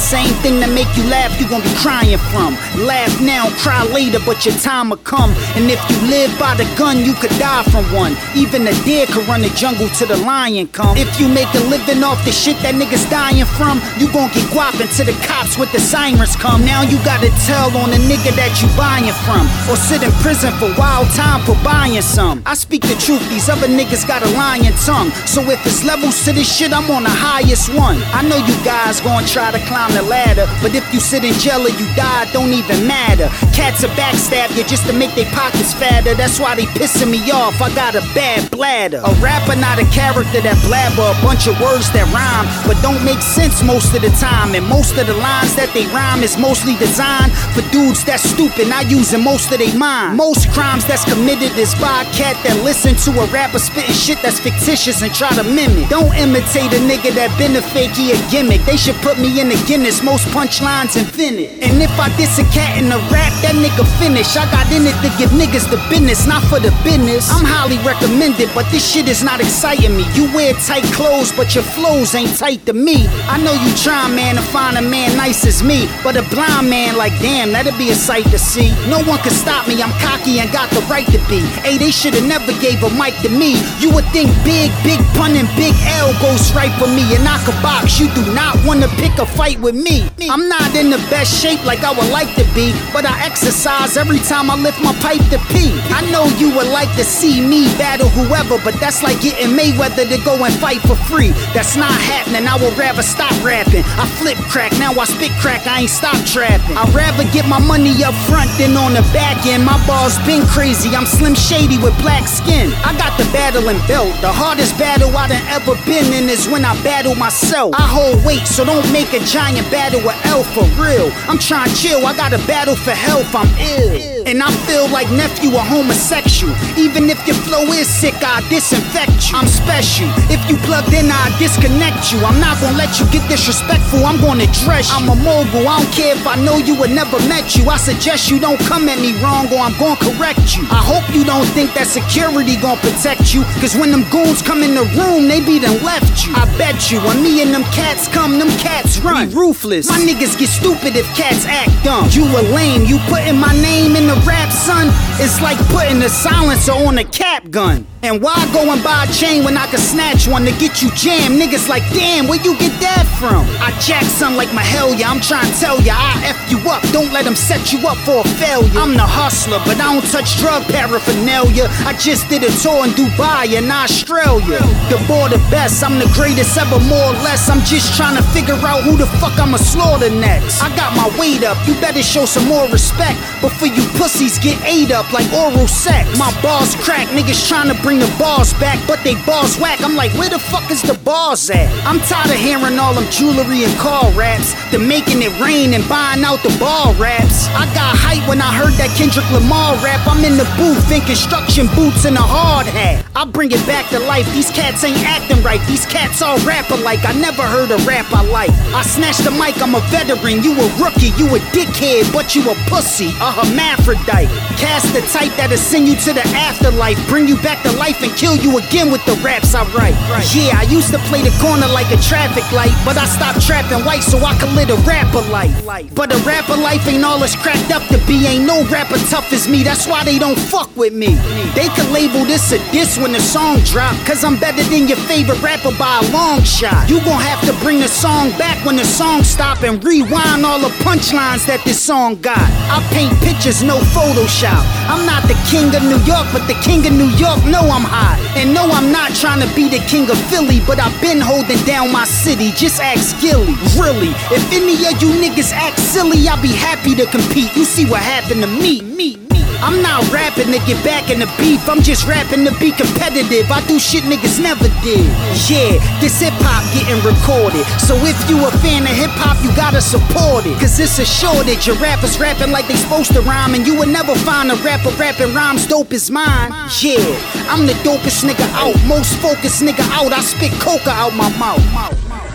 same thing that make you laugh, you gon' be crying from. Laugh now, cry later, but your time will come. And if you live by the gun, you could die from one. Even a deer could run the jungle till the lion come. If you make a living off the shit that niggas dying from, you gon' get guap until the cops with the sirens come. Now you gotta tell on the nigga that you buying from, or sit in prison for wild time for buying some. I speak the truth, these other niggas got a lying tongue. So if it's levels to this shit, I'm on the highest one. I know you guys gon' try to climb the ladder, but if you sit in jail or you die, it don't even matter. Cats will backstab you just to make their pockets fatter. That's why they pissing me off, I got a bad bladder. A rapper not a character that blabber a bunch of words that rhyme but don't make sense most of the time. And most of the lines that they rhyme is mostly designed for dudes that's stupid, not using most of their mind. Most crimes that's committed is by a cat that listen to a rapper spitting shit that's fictitious and try to mimic. Don't imitate a nigga that been a fake, he a gimmick. They should put me in the Guinness, most punchlines invented. And if I diss a cat in the rap, that nigga finish. I got in it to give niggas the business, not for the business. I'm highly recommended, but this shit is not exciting me. You wear tight clothes, but your flows ain't tight to me. I know you try, man, to find a man nice as me, but a blind man like, damn, that'd be a sight to see. No one can stop me, I'm cocky and got the right to be. Hey, they should've never gave a mic to me. You would think big pun and big L goes right for me, and I could box. You do not wanna pick a fight with me. I'm not in the best shape like I would like to be, but I exercise every time I lift my pipe to pee. I know you would like to see me battle whoever, but that's like getting Mayweather to go and fight for free. That's not happening, I would rather stop rapping. I flip crack, now I spit crack, I ain't stop trapping. I'd rather get my money up front than on the back end. My bars been crazy, I'm Slim Shady with black skin. I got the battling belt, the hardest battle I done ever been in is when I battle myself. I hold weight, so don't make a giant battle with L for real. I'm trying to chill, I got a battle for health, I'm ill. And I feel like nephew a homosexual. Even if your flow is sick, I disinfect you. I'm special, if you plugged in, I disconnect you. I'm not gonna let you get disrespectful, I'm gonna dress you. I'm a mogul, I don't care if I know you or never met you. I suggest you don't come at me wrong or I'm gonna correct you. I hope you don't think that security gonna protect you, cause when them goons come in the room, they be done left you. I bet you, when me and them cats come, them cats run. We ruthless, my niggas get stupid if cats act dumb. You a lame, you putting my name in the rap, son. It's like putting a silencer on a cap gun. And why go and buy a chain when I can snatch one to get you jammed? Niggas like, damn, where you get that from? I jack son like my hell, yeah, I'm trying to tell ya, I F you up, don't let them set you up for a failure. I'm the hustler, but I don't touch drug paraphernalia. I just did a tour in Dubai and Australia. The border best, I'm the greatest ever, more or less. I'm just trying to figure out who the fuck I'ma slaughter next. I got my weight up, you better show some more respect before you pussies get ate up like oral sex. My bars crack, niggas trying to bring the bars back, but they bars whack. I'm like, where the fuck is the bars at? I'm tired of hearing all them jewelry and car raps. They're making it rain and buying out the bar raps. I got hype when I heard that Kendrick Lamar rap. I'm in the booth in construction boots and a hard hat. I bring it back to life, these cats ain't acting right. These cats all rapper like, I never heard a rap I like. I snatched the mic, I'm a veteran, you a rookie, you a dickhead, but you a pussy, a hermaphrodite. Cast the type that'll send you to the afterlife, bring you back to life and kill you again with the raps I write. Yeah, I used to play the corner like a traffic light, but I stopped trapping white so I could live a rapper life. But a rapper life ain't all it's cracked up to be. Ain't no rapper tough as me, that's why they don't fuck with me. They could label this a diss when the song drop, cause I'm better than your favorite rapper by a long shot. You gon' have to bring the song back when the song stop and rewind all the punchlines that this song got. I paint pictures, no Photoshop. I'm not the king of New York, but the king of New York know I'm hot. And no, I'm not trying to be the king of Philly, but I've been holding down my city, just ask Gilly. Really, if any of you niggas act silly, I'll be happy to compete. You see what happened to me. I'm not rapping to get back in the beef, I'm just rapping to be competitive. I do shit niggas never did. Yeah, this hip-hop getting recorded, so if you a fan of hip-hop, you gotta support it. Cause it's a shortage of rappers rapping like they supposed to rhyme, and you will never find a rapper rapping rhymes dope as mine. Yeah, I'm the dopest nigga out, most focused nigga out. I spit coca out my mouth.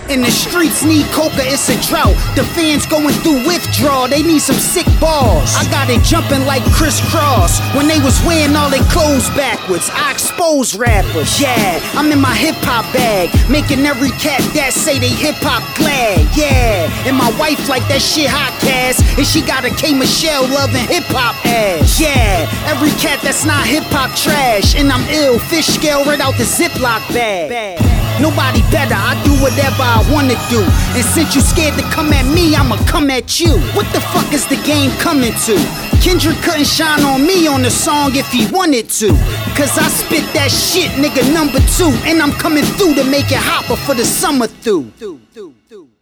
And the streets need coca, it's a drought. The fans going through withdrawal, they need some sick balls. I got it jumping like crisscross. When they was wearing all their clothes backwards, I exposed rappers. Yeah, I'm in my hip-hop bag, making every cat that say they hip-hop glad. Yeah, and my wife like that shit hot cast, and she got a K Michelle loving hip-hop ass. Yeah, every cat that's not hip-hop trash, and I'm ill, fish scale right out the Ziploc bag. Nobody better, I do whatever I wanna do. And since you scared to come at me, I'ma come at you. What the fuck is the game coming to? Kendrick couldn't shine on me on the song if he wanted to. Cause I spit that shit, nigga, #2. And I'm coming through to make it hot before the summer through.